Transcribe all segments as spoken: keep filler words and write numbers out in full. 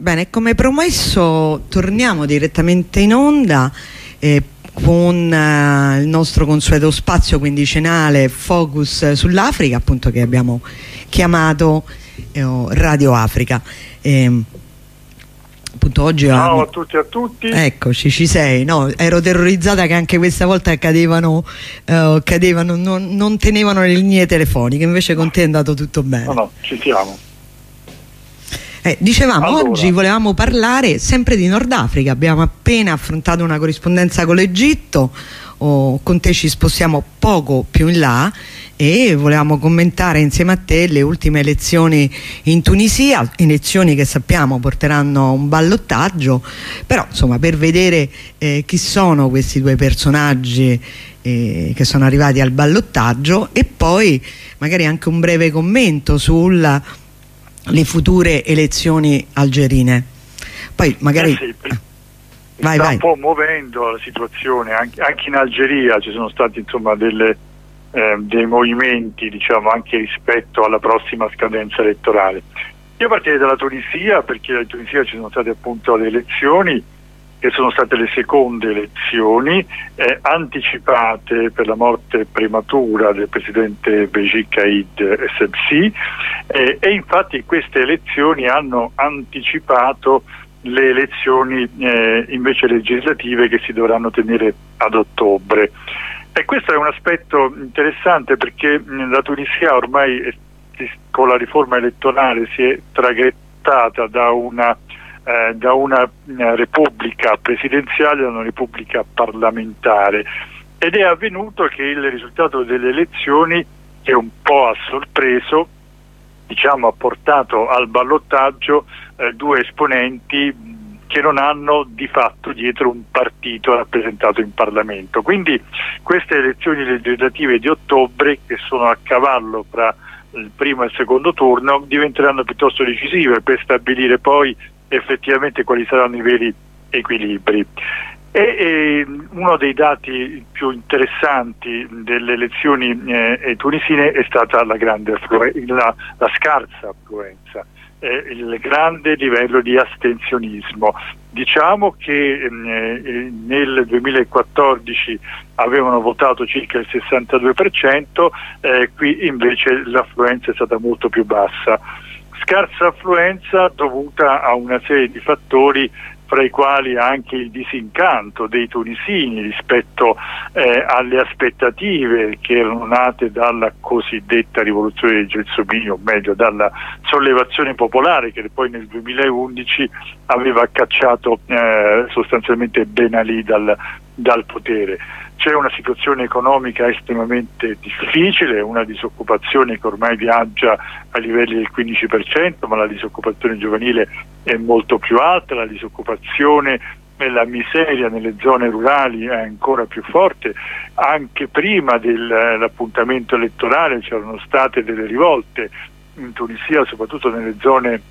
Bene, come promesso torniamo direttamente in onda eh, con eh, il nostro consueto spazio quindicenale Focus sull'Africa, appunto, che abbiamo chiamato eh, Radio Africa. Eh, appunto oggi Ciao avevamo... a tutti e a tutti. Eccoci, ci sei. No, ero terrorizzata che anche questa volta cadevano, eh, cadevano non, non tenevano le linee telefoniche, invece con te è andato tutto bene. No, no, ci siamo. Eh, dicevamo, allora, oggi volevamo parlare sempre di Nord Africa. Abbiamo appena affrontato una corrispondenza con l'Egitto, oh, con te ci spostiamo poco più in là e volevamo commentare insieme a te le ultime elezioni in Tunisia, elezioni che sappiamo porteranno a un ballottaggio, però insomma per vedere eh, chi sono questi due personaggi eh, che sono arrivati al ballottaggio, e poi magari anche un breve commento sulla le future elezioni algerine. Poi magari eh sì, vai, sta vai. un po' muovendo la situazione anche, anche in Algeria ci sono stati insomma delle, eh, dei movimenti, diciamo, anche rispetto alla prossima scadenza elettorale. Io partirei dalla Tunisia, perché in Tunisia ci sono state appunto le elezioni che sono state le seconde elezioni eh, anticipate per la morte prematura del presidente Beji Caid Essebsi eh, e infatti queste elezioni hanno anticipato le elezioni eh, invece legislative che si dovranno tenere ad ottobre. E questo è un aspetto interessante, perché la Tunisia ormai eh, con la riforma elettorale si è traghettata da una Eh, da una, una repubblica presidenziale a una repubblica parlamentare, ed è avvenuto che il risultato delle elezioni, che un po' ha sorpreso, diciamo, ha portato al ballottaggio eh, due esponenti che non hanno di fatto dietro un partito rappresentato in Parlamento. Quindi queste elezioni legislative di ottobre, che sono a cavallo fra il primo e il secondo turno, diventeranno piuttosto decisive per stabilire poi effettivamente quali saranno i veri equilibri. E, e uno dei dati più interessanti delle elezioni eh, tunisine è stata la grande la, la scarsa affluenza, eh, il grande livello di astensionismo. Diciamo che eh, nel duemilaquattordici avevano votato circa il sessantadue per cento, eh, qui invece l'affluenza è stata molto più bassa. Scarsa affluenza dovuta a una serie di fattori, fra i quali anche il disincanto dei tunisini rispetto eh, alle aspettative che erano nate dalla cosiddetta rivoluzione dei Gelsomini, o meglio dalla sollevazione popolare che poi nel duemilaundici aveva cacciato eh, sostanzialmente Ben Ali dal, dal potere. C'è una situazione economica estremamente difficile, una disoccupazione che ormai viaggia a livelli del quindici per cento, ma la disoccupazione giovanile è molto più alta, la disoccupazione e la miseria nelle zone rurali è ancora più forte. Anche prima dell'appuntamento elettorale c'erano state delle rivolte in Tunisia, soprattutto nelle zone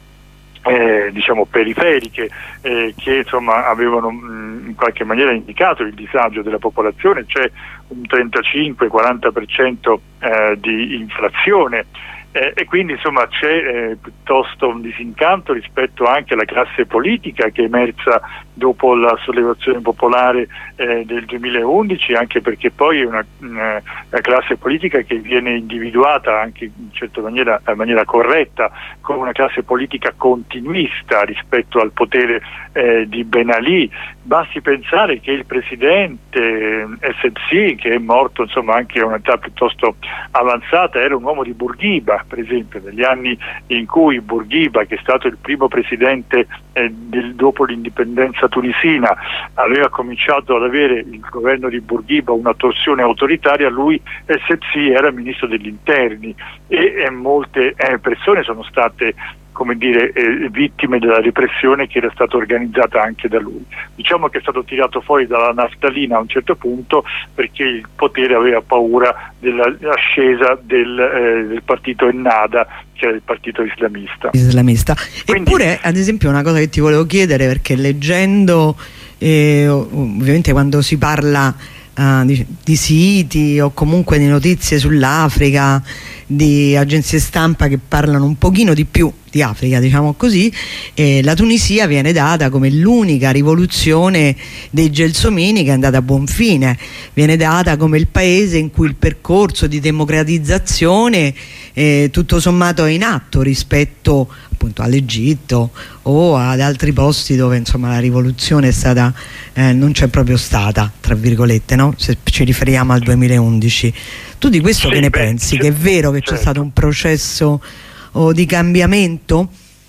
Eh, diciamo periferiche, eh, che insomma avevano mh, in qualche maniera indicato il disagio della popolazione. C'è un trentacinque quaranta per cento eh, di inflazione eh, e quindi insomma c'è eh, piuttosto un disincanto rispetto anche alla classe politica che è emersa dopo la sollevazione popolare eh, del duemilaundici, anche perché poi è una, una, una classe politica che viene individuata anche in certa maniera, in maniera corretta, come una classe politica continuista rispetto al potere eh, di Ben Ali. Basti pensare che il presidente Essebsi, che è morto insomma anche a un'età piuttosto avanzata, era un uomo di Bourguiba, per esempio, negli anni in cui Bourguiba, che è stato il primo presidente eh, del, dopo l'indipendenza tunisina, aveva cominciato ad avere il governo di Bourguiba una torsione autoritaria, lui Essebsi era ministro degli interni e, e molte eh, persone sono state, come dire, eh, vittime della repressione che era stata organizzata anche da lui. Diciamo che è stato tirato fuori dalla naftalina a un certo punto, perché il potere aveva paura dell'ascesa del, eh, del partito Ennahda, che era il partito islamista. islamista. Quindi, eppure, ad esempio, una cosa che ti volevo chiedere, perché leggendo eh, ovviamente quando si parla uh, di, di siti o comunque di notizie sull'Africa, di agenzie stampa che parlano un pochino di più di Africa, diciamo così, eh, la Tunisia viene data come l'unica rivoluzione dei gelsomini che è andata a buon fine, viene data come il paese in cui il percorso di democratizzazione eh, tutto sommato è in atto rispetto appunto all'Egitto o ad altri posti dove insomma la rivoluzione è stata eh, non c'è proprio stata, tra virgolette, no? Se ci riferiamo al duemilaundici. Tu di questo sì, che ne beh, pensi? Che è vero che certo. c'è stato un processo o di cambiamento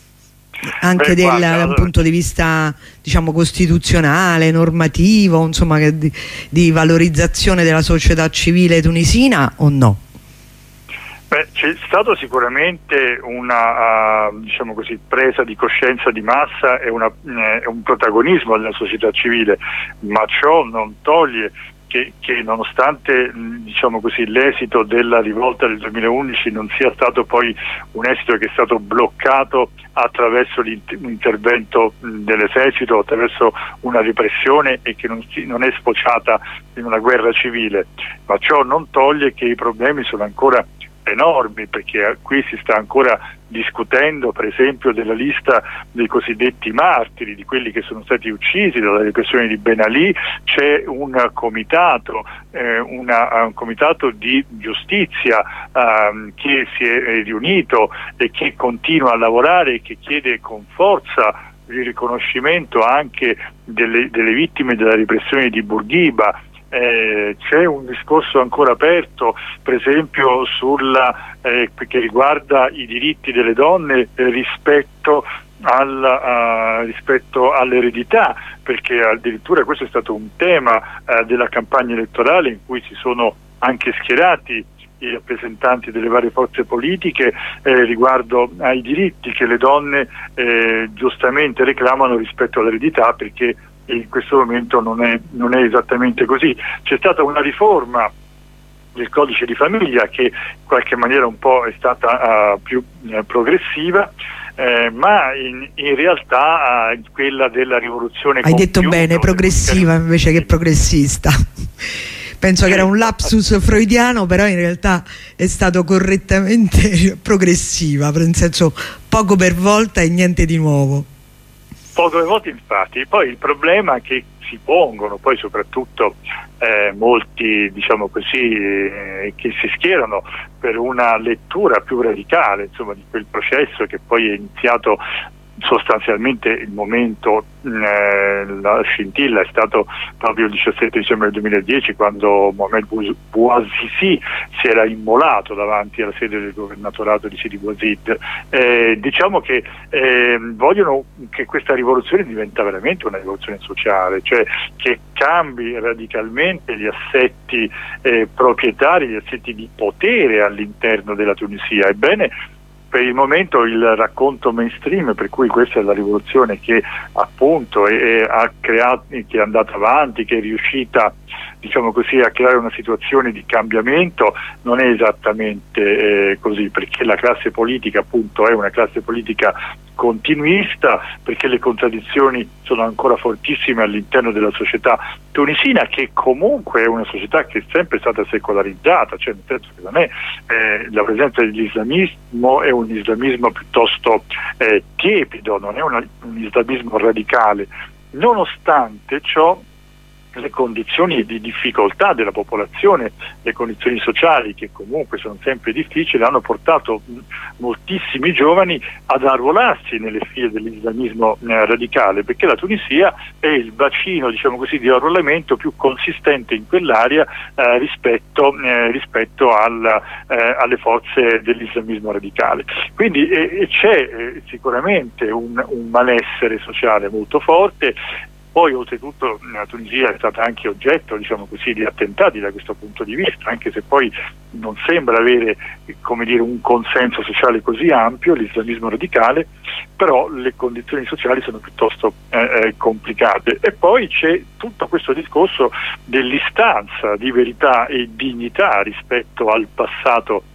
anche Beh, del guarda, punto di vista diciamo costituzionale, normativo, insomma che di, di valorizzazione della società civile tunisina o no? Beh, c'è stato sicuramente una uh, diciamo così, presa di coscienza di massa e una, eh, un protagonismo della società civile, ma ciò non toglie Che, che nonostante diciamo così, l'esito della rivolta del duemilaundici non sia stato poi un esito che è stato bloccato attraverso l'intervento dell'esercito, attraverso una repressione e che non, non è sfociata in una guerra civile, ma ciò non toglie che i problemi sono ancora enormi, perché qui si sta ancora discutendo per esempio della lista dei cosiddetti martiri, di quelli che sono stati uccisi dalla repressione di Ben Ali. C'è un comitato eh, una, un comitato di giustizia eh, che si è riunito e che continua a lavorare e che chiede con forza il riconoscimento anche delle, delle vittime della repressione di Bourguiba. Eh, c'è un discorso ancora aperto per esempio sulla, eh, che riguarda i diritti delle donne eh, rispetto, alla, uh, rispetto all'eredità, perché addirittura questo è stato un tema uh, della campagna elettorale in cui si sono anche schierati i rappresentanti delle varie forze politiche eh, riguardo ai diritti che le donne eh, giustamente reclamano rispetto all'eredità, perché in questo momento non è, non è esattamente così. C'è stata una riforma del codice di famiglia che in qualche maniera un po' è stata uh, più uh, progressiva, eh, ma in, in realtà uh, quella della rivoluzione hai compiuta, detto bene, progressiva invece che progressista. Penso che era un lapsus freudiano, però in realtà è stato correttamente progressiva, nel senso poco per volta e niente di nuovo. Poco per volta infatti. Poi il problema che si pongono poi soprattutto eh, molti diciamo così eh, che si schierano per una lettura più radicale insomma di quel processo che poi è iniziato sostanzialmente il momento, eh, la scintilla è stato proprio il diciassette dicembre del duemiladieci, quando Mohamed Bouazizi si era immolato davanti alla sede del governatorato di Sidi Bouzid. Eh, diciamo che eh, vogliono che questa rivoluzione diventa veramente una rivoluzione sociale, cioè che cambi radicalmente gli assetti eh, proprietari, gli assetti di potere all'interno della Tunisia. Ebbene, per il momento il racconto mainstream, per cui questa è la rivoluzione che appunto è, è, ha creato, che è andata avanti, che è riuscita diciamo così a creare una situazione di cambiamento, non è esattamente eh, così, perché la classe politica appunto è una classe politica continuista, perché le contraddizioni sono ancora fortissime all'interno della società tunisina, che comunque è una società che è sempre stata secolarizzata, cioè nel senso che non è eh, la presenza dell'islamismo è un islamismo piuttosto eh, tiepido, non è una, un islamismo radicale. Nonostante ciò, le condizioni di difficoltà della popolazione, le condizioni sociali che comunque sono sempre difficili, hanno portato moltissimi giovani ad arruolarsi nelle file dell'islamismo eh, radicale, perché la Tunisia è il bacino diciamo così di arruolamento più consistente in quell'area eh, rispetto, eh, rispetto alla, eh, alle forze dell'islamismo radicale. Quindi eh, c'è eh, sicuramente un, un malessere sociale molto forte. Poi oltretutto la Tunisia è stata anche oggetto diciamo così di attentati da questo punto di vista, anche se poi non sembra avere come dire un consenso sociale così ampio l'islamismo radicale, però le condizioni sociali sono piuttosto eh, complicate. E poi c'è tutto questo discorso dell'istanza di verità e dignità rispetto al passato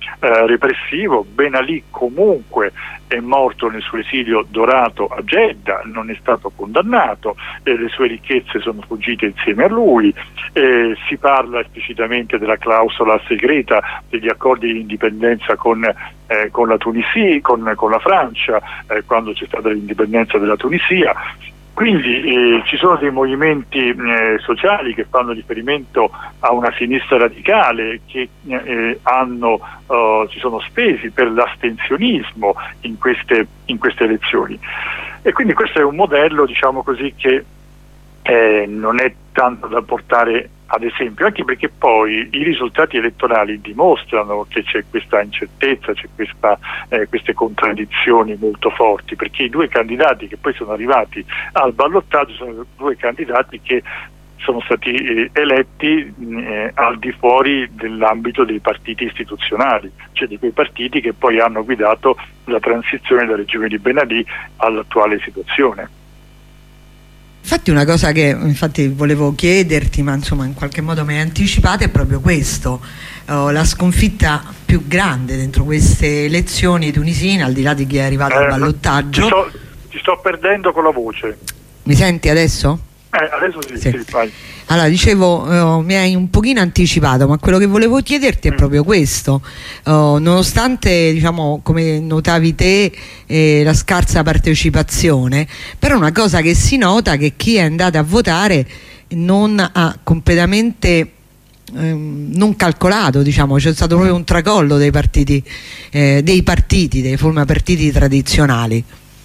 eh, repressivo. Ben Ali comunque è morto nel suo esilio dorato a Jeddah, non è stato condannato, eh, le sue ricchezze sono fuggite insieme a lui, eh, si parla esplicitamente della clausola segreta degli accordi di indipendenza con, eh, con la Tunisia, con, con la Francia, eh, quando c'è stata l'indipendenza della Tunisia. Quindi eh, ci sono dei movimenti eh, sociali che fanno riferimento a una sinistra radicale che eh, hanno, eh, si sono spesi per l'astensionismo in queste, in queste elezioni. E quindi questo è un modello, diciamo così, che eh, non è tanto da portare ad esempio, anche perché poi i risultati elettorali dimostrano che c'è questa incertezza, c'è questa, eh, queste contraddizioni molto forti, perché i due candidati che poi sono arrivati al ballottaggio sono due candidati che sono stati eh, eletti eh, al di fuori dell'ambito dei partiti istituzionali, cioè di quei partiti che poi hanno guidato la transizione dal regime di Ben Ali all'attuale situazione. Infatti una cosa che infatti volevo chiederti, ma insomma in qualche modo mi hai anticipato, è proprio questo, uh, la sconfitta più grande dentro queste elezioni tunisine, al di là di chi è arrivato eh, al ballottaggio. Ti sto, ti sto perdendo con la voce. Mi senti adesso? Eh, adesso sì, sì. sì vai. Allora, dicevo, uh, mi hai un pochino anticipato, ma quello che volevo chiederti è mm. proprio questo. Uh, nonostante, diciamo, come notavi te, eh, la scarsa partecipazione, però una cosa che si nota è che chi è andato a votare non ha completamente ehm, non calcolato, diciamo, c'è stato proprio un tracollo dei partiti, eh, dei partiti, dei forme partiti tradizionali.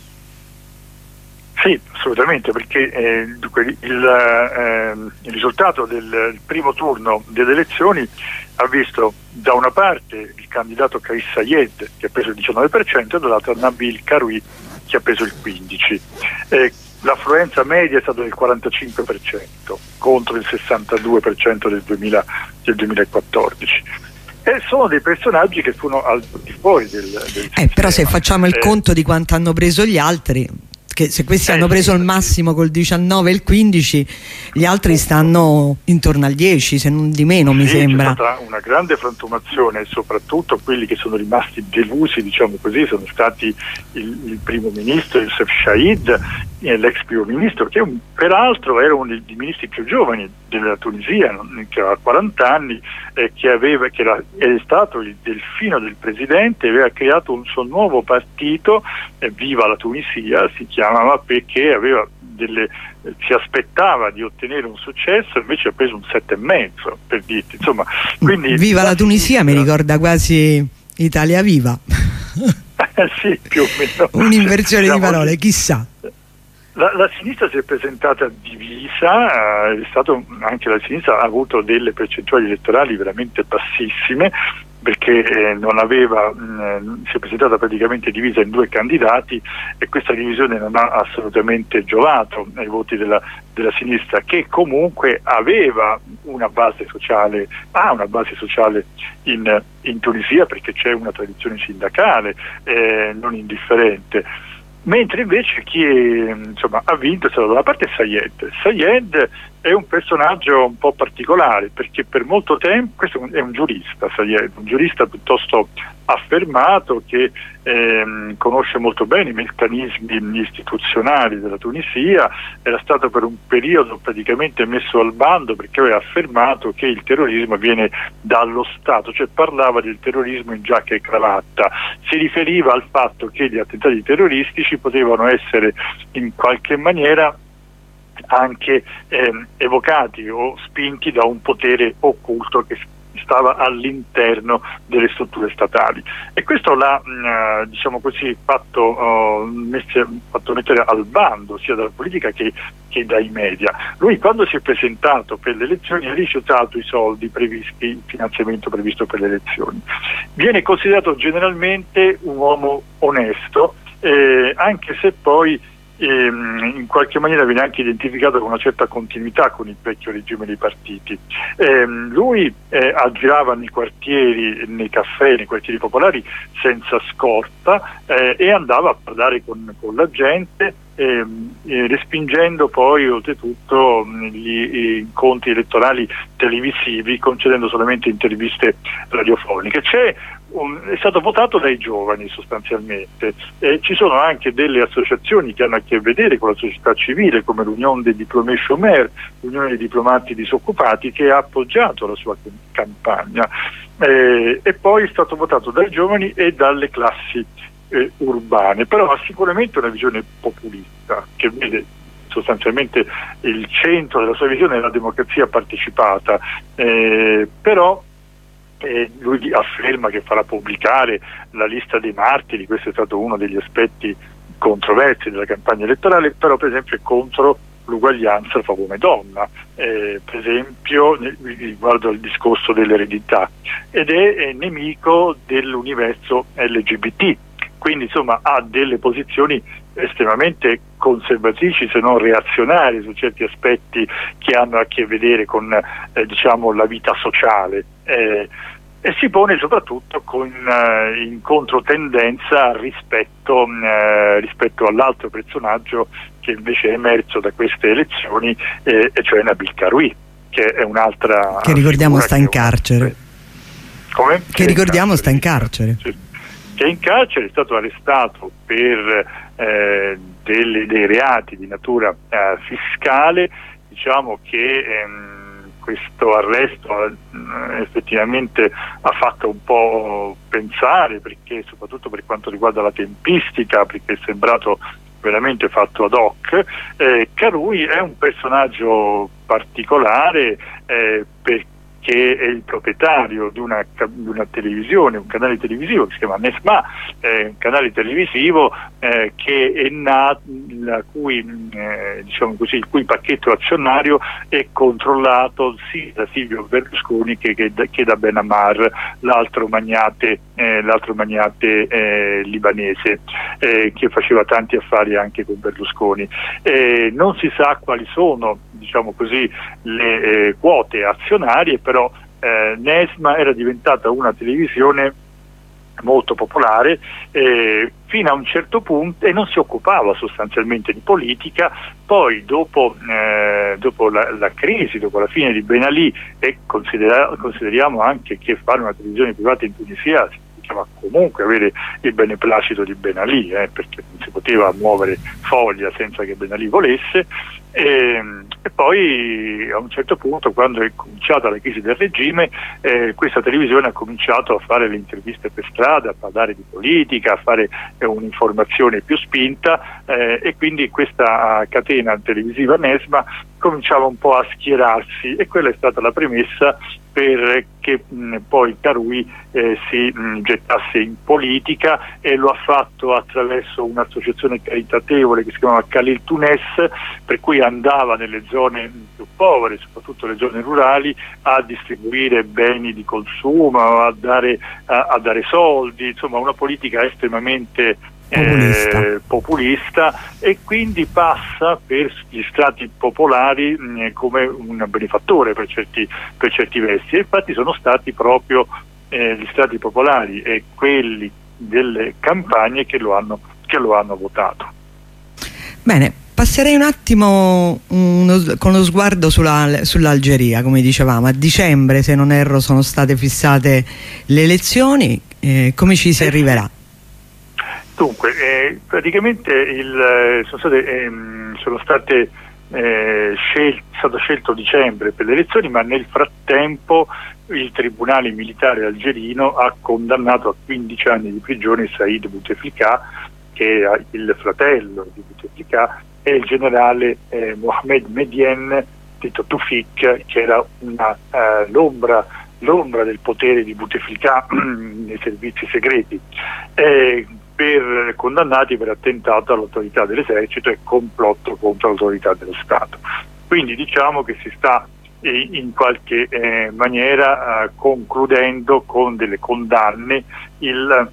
Sì, assolutamente, perché eh, il, eh, il risultato del primo turno delle elezioni ha visto da una parte il candidato Kais Saied che ha preso il diciannove per cento e dall'altra Nabil Karoui che ha preso il quindici per cento. Eh, l'affluenza media è stata del quarantacinque per cento contro il sessantadue per cento del, duemila, del duemilaquattordici. E sono dei personaggi che furono al di fuori del, del eh, però se facciamo il eh, conto di quanto hanno preso gli altri, che se questi eh, hanno preso sì, il massimo col diciannove e il quindici, gli altri stanno intorno al dieci, se non di meno, sì, mi sembra. C'è stata una grande frantumazione e soprattutto quelli che sono rimasti delusi, diciamo così, sono stati il, il primo ministro Youssef Chaid e l'ex primo ministro, che un, peraltro era uno dei ministri più giovani della Tunisia, che aveva quaranta anni, eh, che, aveva, che era, è stato il delfino del presidente, aveva creato un suo nuovo partito, eh, Viva la Tunisia si chiamava, perché aveva delle, eh, si aspettava di ottenere un successo, invece ha preso un sette e mezzo, per dirti, insomma. Quindi Viva la Tunisia mi ricorda quasi Italia Viva. Sì, più o meno. Un'inversione diciamo, di parole, chissà. La, la sinistra si è presentata divisa, eh, è stato, anche la sinistra ha avuto delle percentuali elettorali veramente bassissime, perché eh, non aveva, mh, si è presentata praticamente divisa in due candidati, e questa divisione non ha assolutamente giovato ai voti della, della sinistra, che comunque aveva una base sociale, ha una base sociale in, in Tunisia, perché c'è una tradizione sindacale eh, non indifferente. Mentre invece chi è, insomma, ha vinto è stato da una parte Saied. Saied è un personaggio un po' particolare, perché per molto tempo, questo è un giurista, Saied, un giurista piuttosto affermato, che ehm, conosce molto bene i meccanismi istituzionali della Tunisia, era stato per un periodo praticamente messo al bando perché aveva affermato che il terrorismo viene dallo Stato, cioè parlava del terrorismo in giacca e cravatta, si riferiva al fatto che gli attentati terroristici potevano essere in qualche maniera anche ehm, evocati o spinti da un potere occulto che stava all'interno delle strutture statali, e questo l'ha mh, diciamo così fatto, uh, messe, fatto mettere al bando sia dalla politica che, che dai media. Lui, quando si è presentato per le elezioni, ha rifiutato i soldi previsti, il finanziamento previsto per le elezioni. Viene considerato generalmente un uomo onesto, eh, anche se poi E, in qualche maniera viene anche identificato con una certa continuità con il vecchio regime dei partiti. Eh, lui eh, aggirava nei quartieri, nei caffè, nei quartieri popolari senza scorta, eh, e andava a parlare con, con la gente, eh, eh, respingendo poi oltretutto gli, gli incontri elettorali televisivi, concedendo solamente interviste radiofoniche. C'è un, è stato votato dai giovani sostanzialmente, eh, ci sono anche delle associazioni che hanno a che vedere con la società civile, come l'Unione dei Diplomés Chômeurs, l'Unione dei Diplomati Disoccupati, che ha appoggiato la sua campagna, eh, e poi è stato votato dai giovani e dalle classi eh, urbane, però ha sicuramente una visione populista che vede sostanzialmente il centro della sua visione è la democrazia partecipata, eh, però eh, lui afferma che farà pubblicare la lista dei martiri. Questo è stato uno degli aspetti controversi della campagna elettorale, però per esempio è contro l'uguaglianza fra uomo e donna, eh, per esempio riguardo al discorso dell'eredità, ed è, è nemico dell'universo L G B T, quindi insomma ha delle posizioni estremamente conservatrici, se non reazionarie, su certi aspetti che hanno a che vedere con eh, diciamo la vita sociale, eh, e si pone soprattutto con, eh, in controtendenza rispetto, eh, rispetto all'altro personaggio che invece è emerso da queste elezioni, eh, e cioè Nabil Karoui, che è un'altra che ricordiamo sta in una... carcere. Come? Che, che ricordiamo sta in carcere. Sì. Che è in carcere, è stato arrestato per eh, delle, dei reati di natura eh, fiscale. Diciamo che ehm, questo arresto eh, effettivamente ha fatto un po' pensare, perché soprattutto per quanto riguarda la tempistica, perché è sembrato veramente fatto ad hoc. eh, Karoui è un personaggio particolare eh, perché che è il proprietario di una, di una televisione, un canale televisivo che si chiama Nesma, eh, un canale televisivo eh, che è nato, la cui, eh, diciamo così, il cui pacchetto azionario è controllato sia da Silvio Berlusconi che, che, che da Ben Ammar, l'altro magnate, eh, l'altro magnate eh, libanese, eh, che faceva tanti affari anche con Berlusconi. Eh, non si sa quali sono, diciamo così, le eh, quote azionarie, però eh, Nesma era diventata una televisione molto popolare eh, fino a un certo punto, e non si occupava sostanzialmente di politica. Poi dopo, eh, dopo la, la crisi, dopo la fine di Ben Ali, e considera, consideriamo anche che fare una televisione privata in Tunisia significava comunque avere il beneplacito di Ben Ali, eh, perché non si poteva muovere foglia senza che Ben Ali volesse. E, e poi a un certo punto, quando è cominciata la crisi del regime, eh, questa televisione ha cominciato a fare le interviste per strada, a parlare di politica, a fare eh, un'informazione più spinta, eh, e quindi questa catena televisiva Nesma cominciava un po' a schierarsi, e quella è stata la premessa per che mh, poi Karoui eh, si mh, gettasse in politica, e lo ha fatto attraverso un'associazione caritatevole che si chiamava Khalil Tunes, per cui andava nelle zone più povere, soprattutto le zone rurali, a distribuire beni di consumo, a dare, a, a dare soldi, insomma una politica estremamente populista. Eh, populista, e quindi passa per gli strati popolari mh, come un benefattore per certi, per certi versi, e infatti sono stati proprio eh, gli strati popolari e quelli delle campagne che lo hanno, che lo hanno votato. Bene, passerei un attimo uno, con lo sguardo sulla, sull'Algeria. Come dicevamo, a dicembre, se non erro, sono state fissate le elezioni, eh, come ci si arriverà? Dunque, eh, praticamente il, sono state, ehm, sono state eh, scel- è stato scelto dicembre per le elezioni, ma nel frattempo il tribunale militare algerino ha condannato a quindici anni di prigione Said Bouteflika, che è il fratello di Bouteflika, e il generale eh, Mohamed Medien, detto Tufik, che era una, eh, l'ombra, l'ombra del potere di Bouteflika nei servizi segreti. Eh, per condannati per attentato all'autorità dell'esercito e complotto contro l'autorità dello Stato. Quindi diciamo che si sta eh, in qualche eh, maniera eh, concludendo con delle condanne il,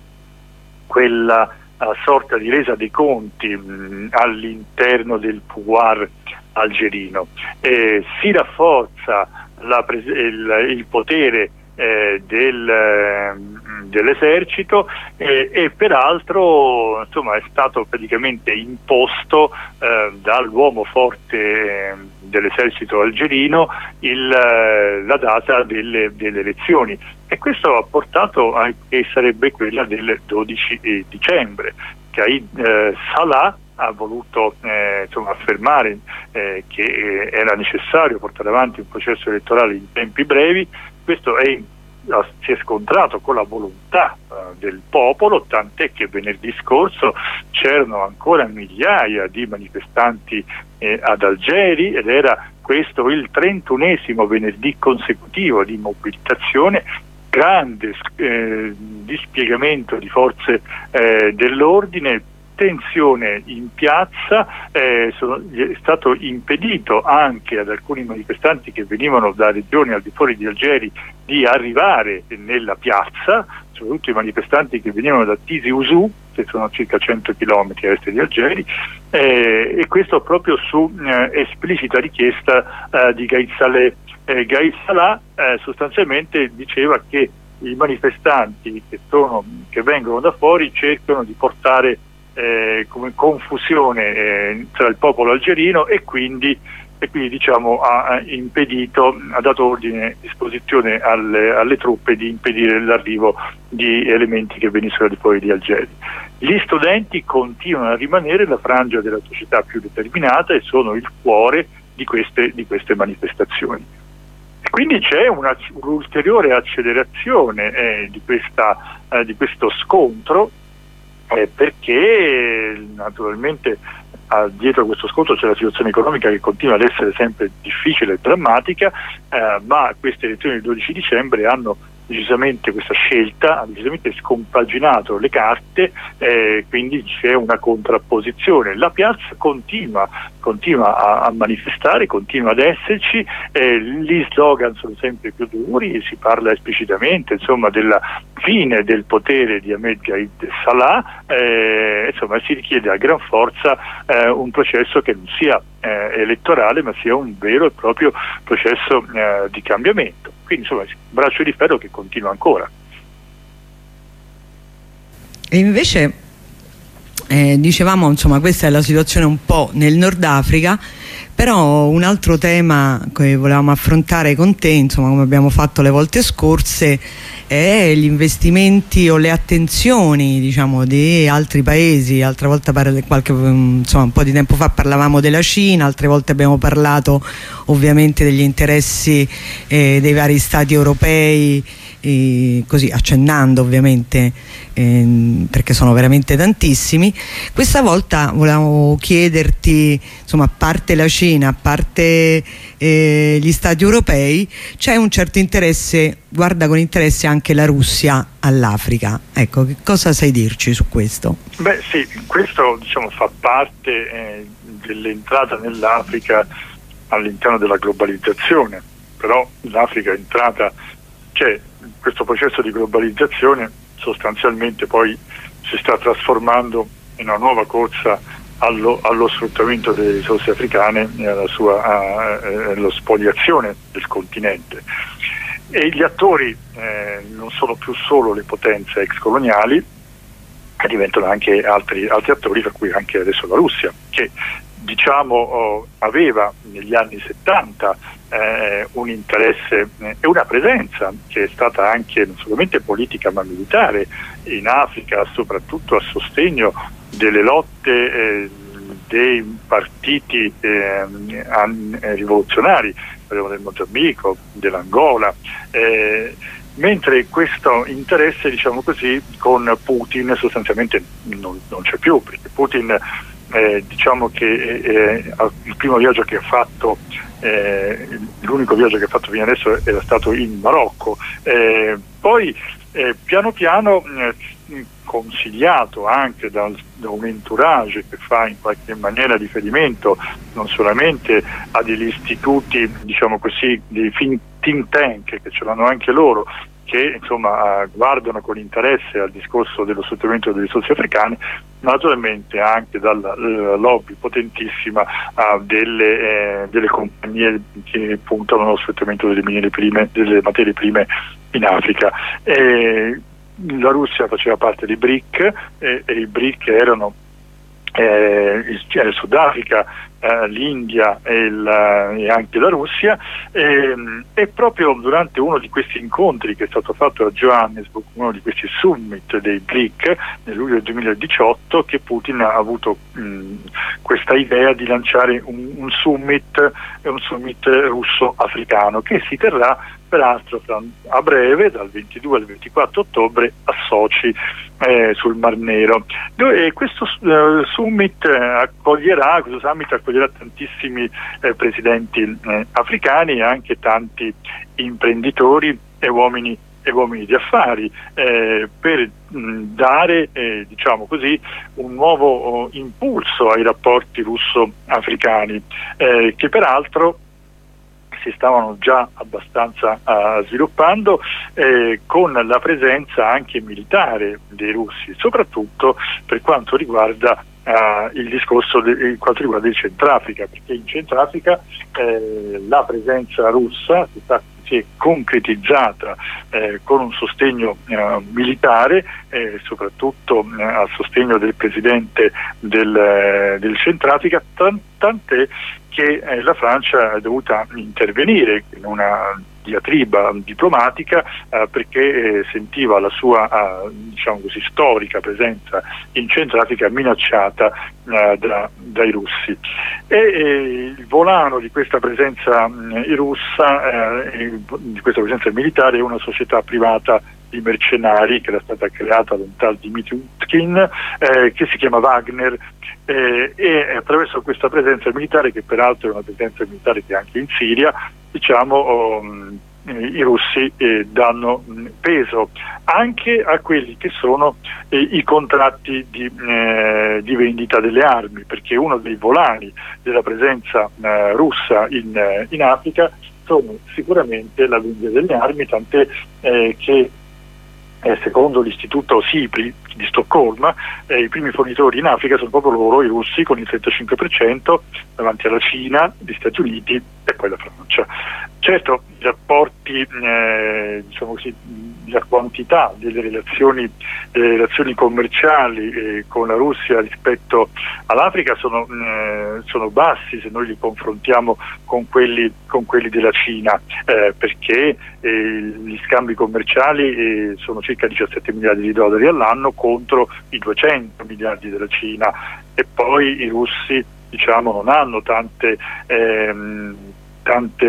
quella uh, sorta di resa dei conti mh, all'interno del pouvoir algerino. Eh, si rafforza la pres- il, il potere eh, del... Eh, dell'esercito e, e peraltro insomma è stato praticamente imposto eh, dall'uomo forte eh, dell'esercito algerino il, eh, la data delle, delle elezioni, e questo ha portato a che sarebbe quella del dodici dicembre. Qaid eh, Salah ha voluto eh, insomma, affermare eh, che eh, era necessario portare avanti un processo elettorale in tempi brevi. Questo è, si è scontrato con la volontà eh, del popolo, tant'è che venerdì scorso c'erano ancora migliaia di manifestanti eh, ad Algeri, ed era questo il trentunesimo venerdì consecutivo di mobilitazione, grande eh, dispiegamento di forze eh, dell'ordine, tensione in piazza, eh, sono, è stato impedito anche ad alcuni manifestanti che venivano da regioni al di fuori di Algeri di arrivare nella piazza, soprattutto i manifestanti che venivano da Tizi Ouzou, che sono circa cento chilometri a est di Algeri, eh, e questo proprio su eh, esplicita richiesta eh, di Qaid Saleh. Eh, Qaid Salah eh, sostanzialmente diceva che i manifestanti che, sono, che vengono da fuori cercano di portare Eh, come confusione eh, tra il popolo algerino, e quindi, e quindi diciamo, ha impedito, ha dato ordine, disposizione alle, alle truppe di impedire l'arrivo di elementi che venissero di fuori di Algeri. Gli studenti continuano a rimanere la frangia della società più determinata e sono il cuore di queste, di queste manifestazioni. E quindi c'è una, un'ulteriore accelerazione eh, di, questa, eh, di questo scontro, Eh, perché naturalmente ah, dietro questo scontro c'è la situazione economica che continua ad essere sempre difficile e drammatica, eh, ma queste elezioni del dodici dicembre hanno decisamente, questa scelta ha decisamente scompaginato le carte, eh, quindi c'è una contrapposizione. La piazza continua, continua a, a manifestare, continua ad esserci, eh, gli slogan sono sempre più duri, si parla esplicitamente insomma della fine del potere di Ahmed Qaid Salah, eh, insomma si richiede a gran forza eh, un processo che non sia eh, elettorale, ma sia un vero e proprio processo eh, di cambiamento. Quindi insomma un braccio di ferro che continua ancora. E invece eh, dicevamo, insomma, questa è la situazione un po' nel Nord Africa, però un altro tema che volevamo affrontare con te, insomma, come abbiamo fatto le volte scorse, è gli investimenti o le attenzioni, diciamo, di altri paesi. Altra volta, qualche, insomma, un po' di tempo fa parlavamo della Cina, altre volte abbiamo parlato ovviamente degli interessi eh, dei vari stati europei, eh, così accennando ovviamente, eh, perché sono veramente tantissimi. Questa volta volevamo chiederti, insomma, a parte la Cina, a parte eh, gli stati europei, c'è un certo interesse, guarda con interesse anche la Russia all'Africa. Ecco, che cosa sai dirci su questo? Beh sì, questo diciamo fa parte eh, dell'entrata nell'Africa all'interno della globalizzazione, però l'Africa è entrata, cioè questo processo di globalizzazione sostanzialmente poi si sta trasformando in una nuova corsa allo, allo sfruttamento delle risorse africane e alla sua a, a, allo spoliazione del continente. E gli attori eh, non sono più solo le potenze ex coloniali, diventano anche altri, altri attori, tra cui anche adesso la Russia, che diciamo oh, aveva negli anni settanta eh, un interesse eh, e una presenza che è stata anche non solamente politica ma militare in Africa, soprattutto a sostegno delle lotte eh, dei partiti eh, rivoluzionari, parliamo del Mozambico, dell'Angola, eh, mentre questo interesse, diciamo così, con Putin sostanzialmente non, non c'è più, perché Putin eh, diciamo che eh, il primo viaggio che ha fatto, eh, l'unico viaggio che ha fatto fino adesso era stato in Marocco, eh, poi eh, piano piano eh, consigliato anche da, da un entourage che fa in qualche maniera riferimento non solamente a degli istituti, diciamo così, dei think tank che ce l'hanno anche loro, che insomma guardano con interesse al discorso dello sfruttamento delle risorse africane, ma naturalmente anche dalla uh, lobby potentissima uh, delle, eh, delle compagnie che puntano allo sfruttamento delle, miniere prime, delle materie prime in Africa. E la Russia faceva parte dei B R I C e, e i B R I C erano eh, il, il Sudafrica, eh, l'India e, il, e anche la Russia, e, e proprio durante uno di questi incontri che è stato fatto a Johannesburg, uno di questi summit dei B R I C nel luglio del duemiladiciotto, che Putin ha avuto mh, questa idea di lanciare un, un summit un summit russo-africano che si terrà peraltro a breve, dal ventidue al ventiquattro ottobre, a Sochi, eh, sul Mar Nero. E questo uh, summit accoglierà, questo summit accoglierà tantissimi eh, presidenti eh, africani e anche tanti imprenditori e uomini e uomini di affari, eh, per mh, dare eh, diciamo così un nuovo oh, impulso ai rapporti russo-africani, eh, che peraltro si stavano già abbastanza uh, sviluppando, eh, con la presenza anche militare dei russi, soprattutto per quanto riguarda uh, il discorso de- quanto riguarda il Centrafrica, perché in Centrafrica eh, la presenza russa si sta si è concretizzata eh, con un sostegno eh, militare, eh, soprattutto eh, al sostegno del presidente del, eh, del Centrafrica, tant- tant'è che eh, la Francia è dovuta intervenire in una diatriba diplomatica eh, perché eh, sentiva la sua eh, diciamo così storica presenza in Centrafrica minacciata eh, da, dai russi. E eh, il volano di questa presenza mh, russa, eh, di questa presenza militare, è una società privata di mercenari che era stata creata da un tal Dmitry Utkin, eh, che si chiama Wagner, eh, e attraverso questa presenza militare, che peraltro è una presenza militare che anche in Siria, diciamo oh, i russi eh, danno mh, peso anche a quelli che sono eh, i contratti di, eh, di vendita delle armi, perché uno dei volani della presenza eh, russa in, eh, in Africa sono sicuramente la vendita delle armi, tant'è eh, che Eh, secondo l'istituto SIPRI di Stoccolma, eh, i primi fornitori in Africa sono proprio loro, i russi, con il trentacinque per cento, davanti alla Cina, gli Stati Uniti e poi la Francia. Certo, i rapporti, eh, diciamo così, la quantità delle relazioni, delle relazioni commerciali eh, con la Russia rispetto all'Africa sono, eh, sono bassi se noi li confrontiamo con quelli, con quelli della Cina, eh, perché eh, gli scambi commerciali eh, sono circa diciassette miliardi di dollari all'anno contro i duecento miliardi della Cina, e poi i russi, diciamo, non hanno tante ehm, tante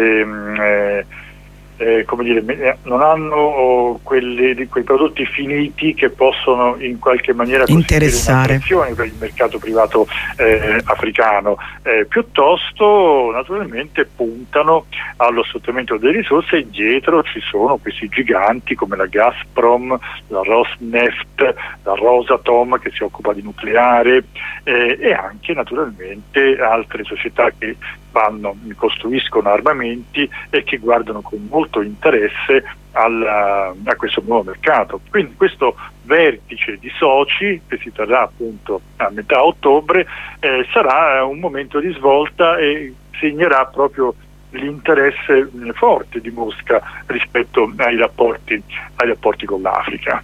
eh, eh, come dire, non hanno oh, quelli, quei prodotti finiti che possono in qualche maniera interessare un'attrazione per il mercato privato eh, africano, eh, piuttosto naturalmente puntano allo sfruttamento delle risorse, e dietro ci sono questi giganti come la Gazprom, la Rosneft, la Rosatom che si occupa di nucleare, eh, e anche naturalmente altre società che fanno, costruiscono armamenti e che guardano con molto interesse alla, a questo nuovo mercato. Quindi questo vertice di Sochi, che si terrà appunto a metà ottobre, eh, sarà un momento di svolta e segnerà proprio l'interesse forte di Mosca rispetto ai rapporti, ai rapporti con l'Africa.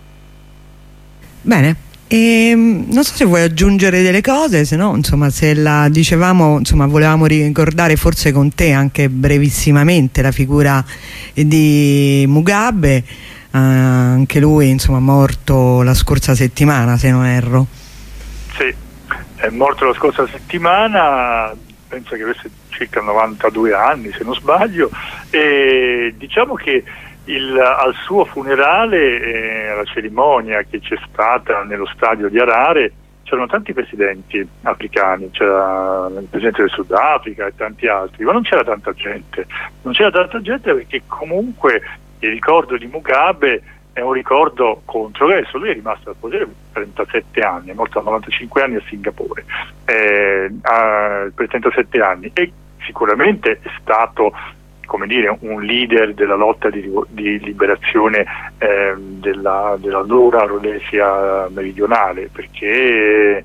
Bene. E, non so se vuoi aggiungere delle cose, se no, insomma, se la dicevamo, insomma, volevamo ricordare forse con te anche brevissimamente la figura di Mugabe, eh, anche lui, insomma, morto la scorsa settimana, se non erro. Sì, è morto la scorsa settimana, penso che avesse circa novantadue anni se non sbaglio, e diciamo che Il, al suo funerale, eh, alla cerimonia che c'è stata nello stadio di Harare, c'erano tanti presidenti africani, c'era il presidente del Sudafrica e tanti altri, ma non c'era tanta gente, non c'era tanta gente perché comunque il ricordo di Mugabe è un ricordo controverso. Lui è rimasto al potere per trentasette anni, è morto a novantacinque anni a Singapore, eh, a, per trentasette anni, e sicuramente è stato, come dire, un leader della lotta di, di liberazione eh, della, dell'allora Rhodesia meridionale, perché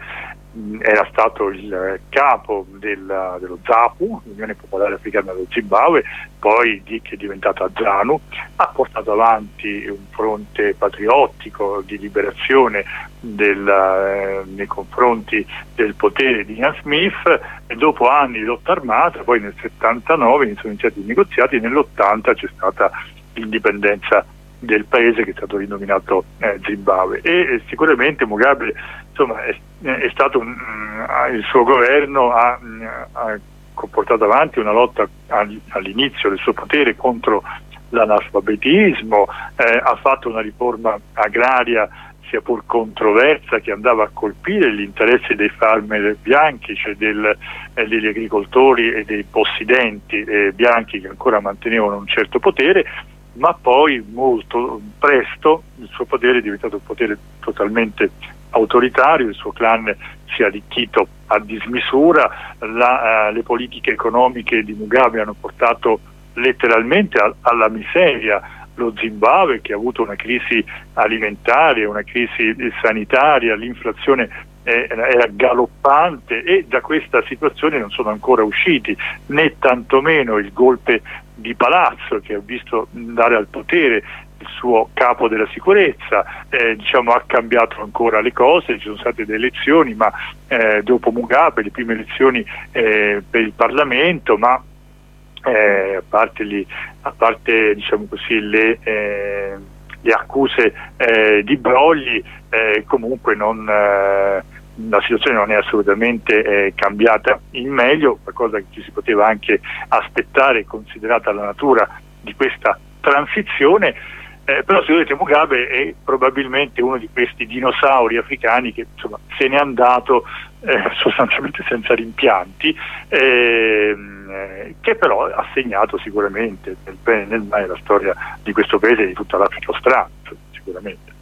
era stato il capo del, dello ZAPU, l'Unione Popolare Africana dello Zimbabwe, poi che è diventata ZANU, ha portato avanti un fronte patriottico di liberazione del, eh, nei confronti del potere di Ian Smith, e dopo anni di lotta armata, poi nel settantanove sono iniziati i negoziati, e nell'ottanta c'è stata l'indipendenza del paese, che è stato rinominato eh, Zimbabwe, e eh, sicuramente Mugabe, insomma, è, è stato un, uh, il suo governo ha, uh, ha portato avanti una lotta all'inizio del suo potere contro l'analfabetismo, eh, ha fatto una riforma agraria sia pur controversa, che andava a colpire gli interessi dei farmer bianchi, cioè del, eh, degli agricoltori e dei possidenti eh, bianchi che ancora mantenevano un certo potere, ma poi molto presto il suo potere è diventato un potere totalmente autoritario, il suo clan si è arricchito a dismisura, la, uh, le politiche economiche di Mugabe hanno portato letteralmente a, alla miseria lo Zimbabwe, che ha avuto una crisi alimentare, una crisi sanitaria, l'inflazione era galoppante, e da questa situazione non sono ancora usciti, né tantomeno il golpe di palazzo che ha visto dare al potere il suo capo della sicurezza, eh, diciamo, ha cambiato ancora le cose. Ci sono state delle elezioni, ma eh, dopo Mugabe le prime elezioni eh, per il Parlamento, ma eh, a parte, gli, a parte diciamo così, le, eh, le accuse eh, di brogli, eh, comunque non... Eh, la situazione non è assolutamente eh, cambiata in meglio, qualcosa che ci si poteva anche aspettare considerata la natura di questa transizione, eh, però sicuramente Mugabe è probabilmente uno di questi dinosauri africani che, insomma, se n'è andato eh, sostanzialmente senza rimpianti, eh, che però ha segnato sicuramente nel bene e nel male la storia di questo paese e di tutta l'Africa australe, sicuramente.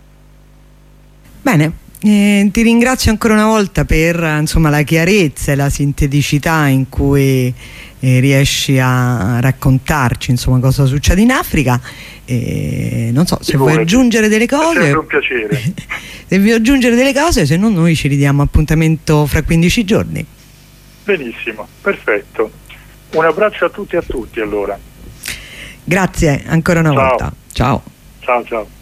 Bene. Eh, ti ringrazio ancora una volta per, insomma, la chiarezza e la sinteticità in cui eh, riesci a raccontarci, insomma, cosa succede in Africa. Eh, non so se vuoi aggiungere delle cose. È sempre un piacere. Se vuoi aggiungere delle cose, se no noi ci ridiamo appuntamento fra quindici giorni. Benissimo, perfetto. Un abbraccio a tutti e a tutti allora. Grazie ancora una ciao. volta. Ciao. Ciao ciao.